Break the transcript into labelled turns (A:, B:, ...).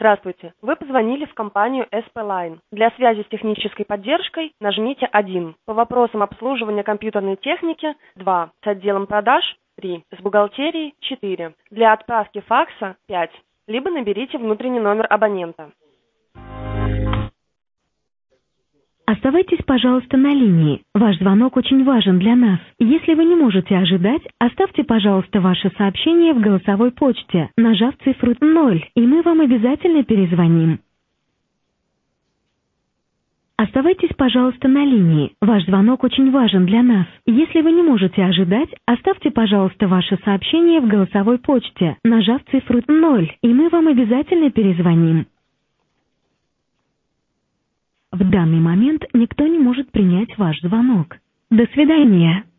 A: Здравствуйте. Вы позвонили в компанию SP Line. Для связи с технической поддержкой нажмите 1. По вопросам обслуживания компьютерной техники 2. С отделом продаж 3. С бухгалтерией 4. Для отправки факса 5. Либо наберите внутренний номер абонента.
B: Оставайтесь, пожалуйста, на линии. Ваш звонок очень важен для нас. Если вы не можете ожидать, оставьте, пожалуйста, ваше сообщение в голосовой почте, нажав цифру 0, и мы вам обязательно перезвоним. Оставайтесь, пожалуйста, на линии. Ваш звонок очень важен для нас. Если вы не можете ожидать, оставьте, пожалуйста, ваше сообщение в голосовой почте, нажав цифру 0, и мы вам обязательно перезвоним. В данный момент никто не может принять ваш звонок. До свидания.